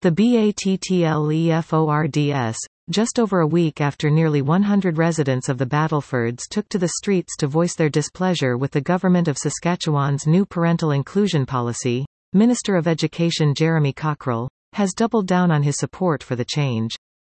The BATTLEFORDS, just over a week after nearly 100 residents of the Battlefords took to the streets to voice their displeasure with the Government of Saskatchewan's new parental inclusion policy, Minister of Education Jeremy Cockrell has doubled down on his support for the change.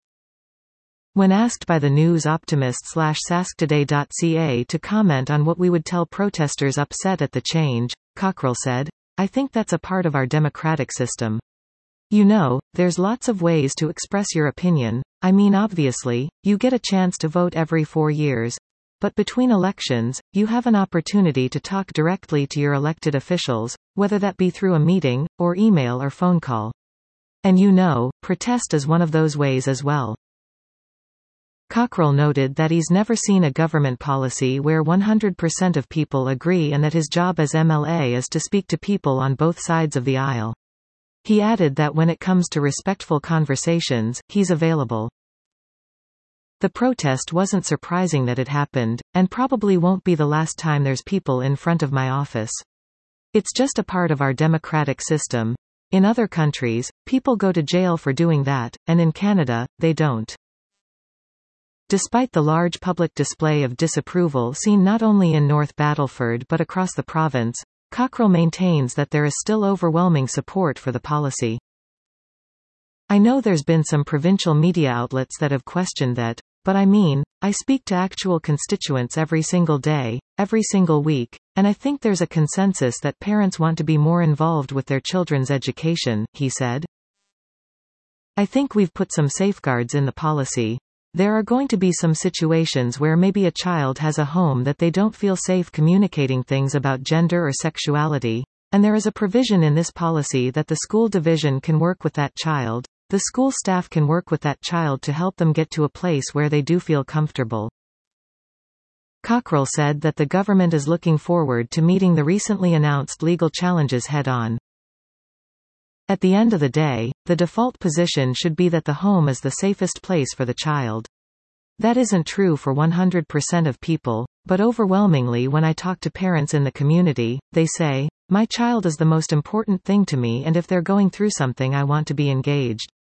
When asked by the News Optimist/sasktoday.ca to comment on what we would tell protesters upset at the change, Cockrell said, "I think that's a part of our democratic system. You know, there's lots of ways to express your opinion. I mean, obviously, you get a chance to vote every 4 years. But between elections, you have an opportunity to talk directly to your elected officials, whether that be through a meeting, or email or phone call. And you know, protest is one of those ways as well." Cockrell noted that he's never seen a government policy where 100% of people agree and that his job as MLA is to speak to people on both sides of the aisle. He added that when it comes to respectful conversations, he's available. The protest wasn't surprising that it happened, and probably won't be the last time there's people in front of my office. It's just a part of our democratic system. In other countries, people go to jail for doing that, and in Canada, they don't. Despite the large public display of disapproval seen not only in North Battleford but across the province, Cockrell maintains that there is still overwhelming support for the policy. "I know there's been some provincial media outlets that have questioned that, but I mean, I speak to actual constituents every single day, every single week, and I think there's a consensus that parents want to be more involved with their children's education," he said. "I think we've put some safeguards in the policy. There are going to be some situations where maybe a child has a home that they don't feel safe communicating things about gender or sexuality, and there is a provision in this policy that the school division can work with that child. The school staff can work with that child to help them get to a place where they do feel comfortable." Cockrell said that the government is looking forward to meeting the recently announced legal challenges head-on. At the end of the day, the default position should be that the home is the safest place for the child. That isn't true for 100% of people, but overwhelmingly when I talk to parents in the community, they say, "My child is the most important thing to me, and if they're going through something I want to be engaged."